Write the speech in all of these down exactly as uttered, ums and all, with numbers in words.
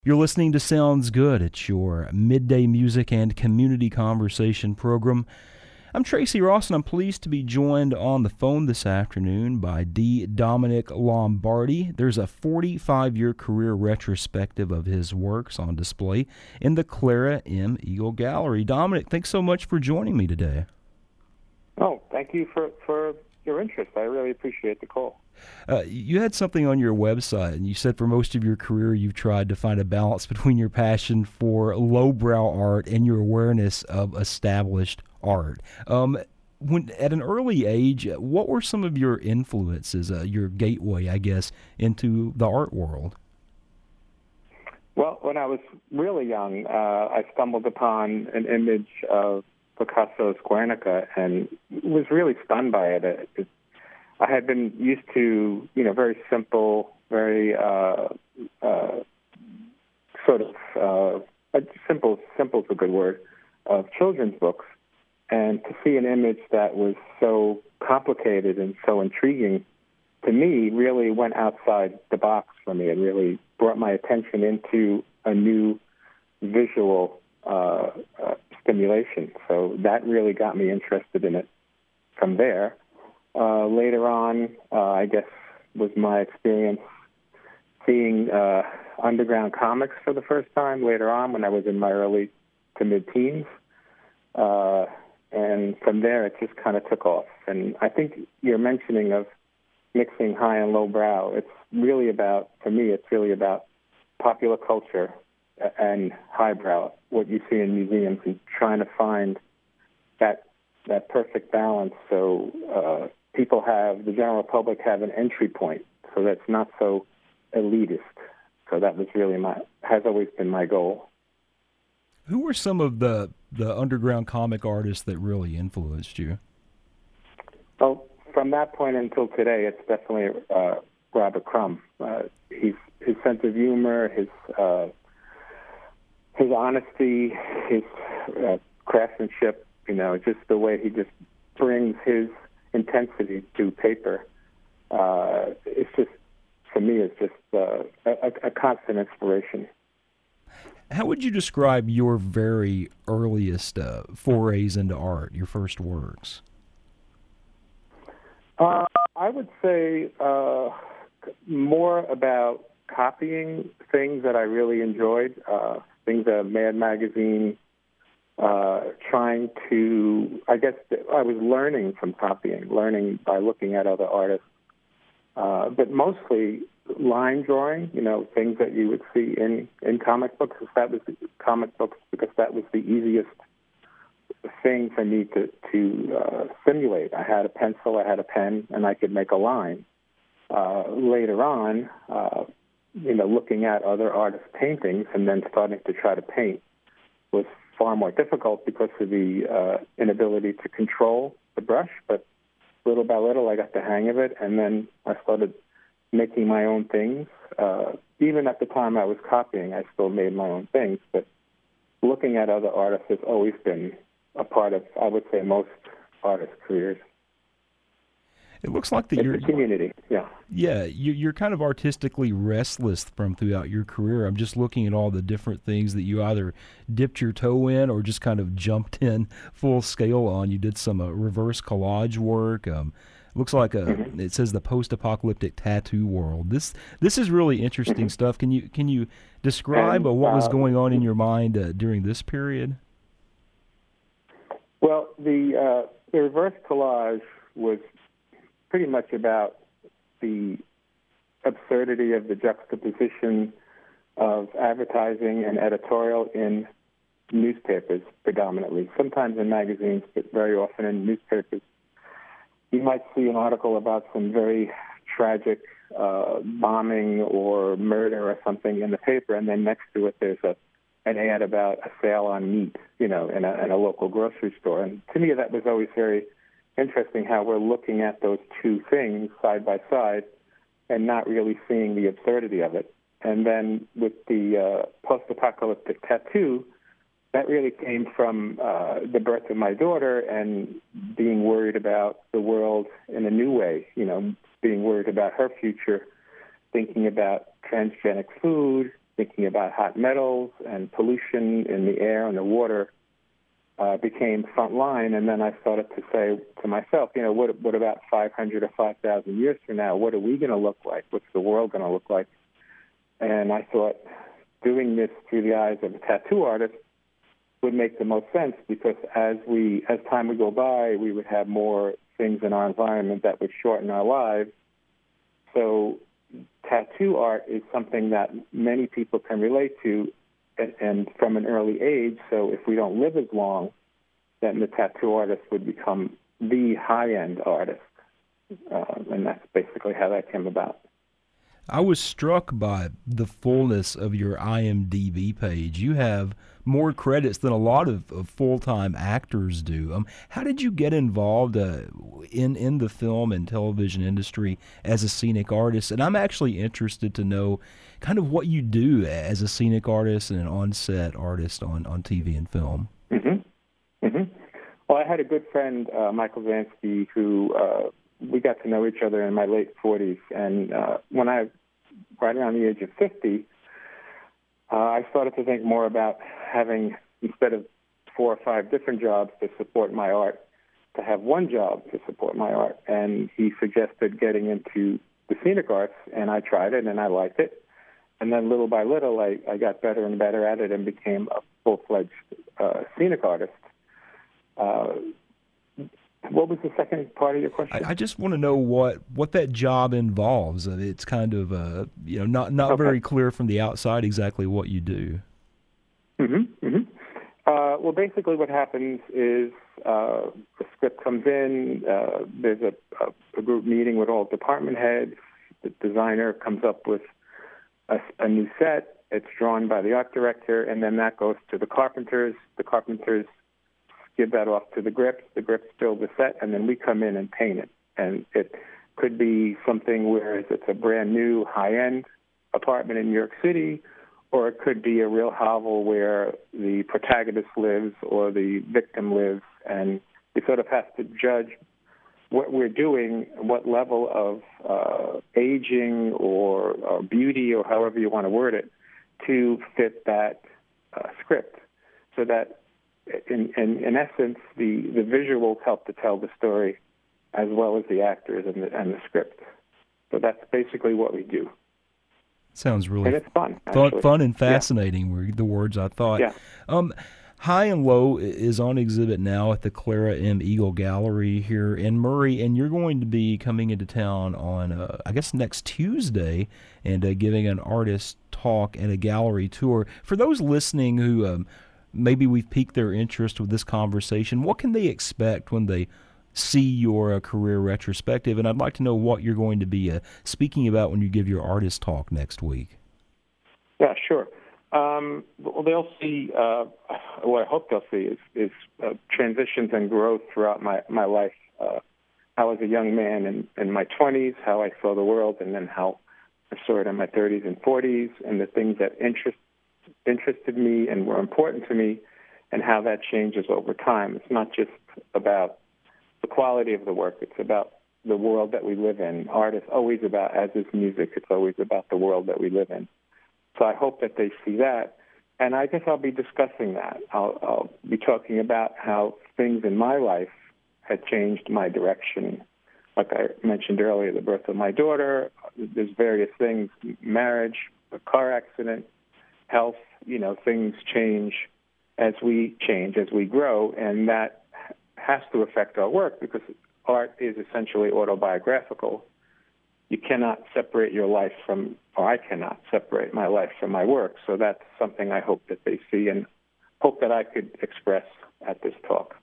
You're listening to Sounds Good. It's your midday music and community conversation program. I'm Tracy Ross, and I'm pleased to be joined on the phone this afternoon by D. Dominic Lombardi. There's a forty-five-year career retrospective of his works on display in the Clara M. Eagle Gallery. Dominic, thanks so much for joining me today. Oh, thank you for, for your interest. I really appreciate the call. Uh, you had something on your website, and you said for most of your career you've tried to find a balance between your passion for lowbrow art and your awareness of established art. Um, when at an early age, what were some of your influences, uh, your gateway, I guess, into the art world? Well, when I was really young, uh, I stumbled upon an image of Picasso's Guernica and was really stunned by it. It, it I had been used to, you know, very simple, very uh, uh, sort of uh, simple, simple is a good word, of children's books. And to see an image that was so complicated and so intriguing, to me, really went outside the box for me. It really brought my attention into a new visual uh, uh, stimulation. So that really got me interested in it from there. Uh, later on, uh, I guess, was my experience seeing uh, underground comics for the first time later on when I was in my early to mid-teens. Uh, and from there, it just kind of took off. And I think your mentioning of mixing high and low brow, it's really about, for me, it's really about popular culture and highbrow, what you see in museums, and trying to find that that perfect balance so uh, people have, the general public have an entry point, so that's not so elitist. So that was really my, has always been my goal. Who were some of the, the underground comic artists that really influenced you? Well, from that point until today, it's definitely uh, Robert Crumb. Uh, he's, his sense of humor, his uh, his honesty, his uh, craftsmanship, you know, just the way he just brings his intensity to paper. Uh, it's just, for me, it's just uh, a, a constant inspiration. How would you describe your very earliest uh, forays into art, your first works? Uh, I would say uh, more about copying things that I really enjoyed, uh, things that Mad Magazine, uh, trying to, I guess I was learning from copying, learning by looking at other artists, uh, but mostly line drawing, you know, things that you would see in, in comic books, because that was the, comic books, because that was the easiest thing for me to, to uh, simulate. I had a pencil, I had a pen, and I could make a line. Uh, later on, uh, you know, looking at other artists' paintings and then starting to try to paint was far more difficult because of the uh, inability to control the brush. But little by little, I got the hang of it, and then I started making my own things. Uh, even at the time I was copying, I still made my own things. But looking at other artists has always been a part of, I would say, most artists' careers. It looks like that it's you're a community, yeah. Yeah, you're kind of artistically restless from throughout your career. I'm just looking at all the different things that you either dipped your toe in or just kind of jumped in full scale on. You did some uh, reverse collage work. Um, looks like a, mm-hmm. It says the post-apocalyptic tattoo world. This this is really interesting mm-hmm. stuff. Can you can you describe and, uh, what was uh, going on in your mind uh, during this period? Well, the uh, the reverse collage was pretty much about the absurdity of the juxtaposition of advertising and editorial in newspapers predominantly, sometimes in magazines, but very often in newspapers. You might see an article about some very tragic uh, bombing or murder or something in the paper, and then next to it there's a an ad about a sale on meat, you know, in a, in a local grocery store. And to me that was always very interesting, how we're looking at those two things side by side and not really seeing the absurdity of it. And then with the uh, post-apocalyptic tattoo, that really came from uh, the birth of my daughter and being worried about the world in a new way, you know, being worried about her future, thinking about transgenic food, thinking about hot metals and pollution in the air and the water uh, became front line. And then I started to say to myself, you know, what, what about five hundred or five thousand years from now? What are we going to look like? What's the world going to look like? And I thought doing this through the eyes of a tattoo artist would make the most sense, because as we, as time would go by, we would have more things in our environment that would shorten our lives. So tattoo art is something that many people can relate to, and, and from an early age. So if we don't live as long, then the tattoo artist would become the high-end artist. Uh, and that's basically how that came about. I was struck by the fullness of your I M D B page. You have more credits than a lot of, of full-time actors do. Um, how did you get involved uh, in, in the film and television industry as a scenic artist? And I'm actually interested to know kind of what you do as a scenic artist and an on-set artist on, on T V and film. Mm-hmm. Mm-hmm. Well, I had a good friend, uh, Michael Vansky, who uh, we got to know each other in my late forties. And uh, when I, right around the age of fifty, uh, I started to think more about having, instead of four or five different jobs to support my art, to have one job to support my art. And he suggested getting into the scenic arts, and I tried it, and I liked it. And then little by little, I, I got better and better at it and became a full-fledged uh, scenic artist. Uh, what was the second part of your question? I, I just want to know what, what that job involves. It's kind of uh, you know not not okay. very clear from the outside exactly what you do. Mm-hmm, mm-hmm. Uh, well, basically what happens is uh, the script comes in, uh, there's a, a, a group meeting with all department heads, the designer comes up with a, a new set, it's drawn by the art director, and then that goes to the carpenters. The carpenters give that off to the grips, the grips build the set, and then we come in and paint it. And it could be something where it's a brand new high-end apartment in New York City, or it could be a real hovel where the protagonist lives or the victim lives, and we sort of have to judge what we're doing, what level of uh, aging or, or beauty, or however you want to word it, to fit that uh, script. So that, in, in, in essence, the, the visuals help to tell the story as well as the actors and the, and the script. So that's basically what we do. Sounds really and it's fun, fun, fun and fascinating yeah. were the words I thought. Yeah. Um, High and Low is on exhibit now at the Clara M. Eagle Gallery here in Murray, and you're going to be coming into town on, uh, I guess, next Tuesday and uh, giving an artist talk and a gallery tour. For those listening who um, maybe we've piqued their interest with this conversation, what can they expect when they see your uh, career retrospective? And I'd like to know what you're going to be uh, speaking about when you give your artist talk next week. Yeah, sure. Um, well, they'll see, uh, what I hope they'll see is, is uh, transitions and growth throughout my, my life. Uh, I was a young man in, in my twenties, how I saw the world, and then how I saw it in my thirties and forties, and the things that interest, interested me and were important to me, and how that changes over time. It's not just about the quality of the work. It's about the world that we live in. Art is always about, as is music, it's always about the world that we live in. So I hope that they see that. And I guess I'll be discussing that. I'll, I'll be talking about how things in my life had changed my direction. Like I mentioned earlier, the birth of my daughter, there's various things, marriage, a car accident, health, you know, things change as we change, as we grow, and that has to affect our work because art is essentially autobiographical. You cannot separate your life from, or I cannot separate my life from my work. So that's something I hope that they see and hope that I could express at this talk.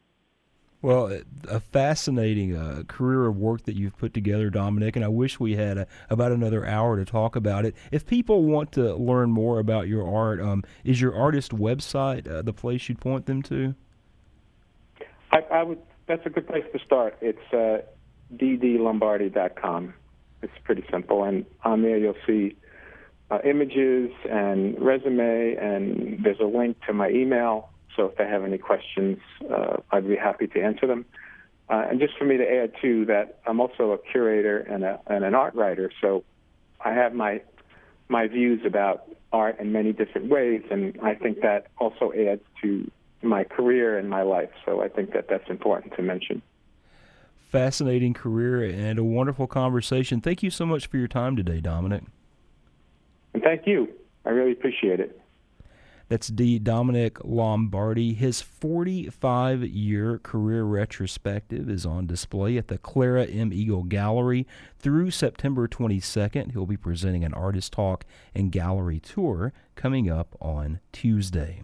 Well, a fascinating uh, career of work that you've put together, Dominic, and I wish we had a, about another hour to talk about it. If people want to learn more about your art, um, is your artist website uh, the place you'd point them to? I, I would. That's a good place to start. It's uh, d d lombardi dot com. It's pretty simple, and on there you'll see uh, images and resume, and there's a link to my email. So if they have any questions, uh, I'd be happy to answer them. Uh, and just for me to add too, that I'm also a curator and, a, and an art writer, so I have my my views about art in many different ways, and I think that also adds to my career and my life. So I think that that's important to mention. Fascinating career and a wonderful conversation. Thank you so much for your time today, Dominic. And thank you. I really appreciate it. That's D. Dominic Lombardi. His forty-five-year career retrospective is on display at the Clara M. Eagle Gallery through September twenty-second. He'll be presenting an artist talk and gallery tour coming up on Tuesday.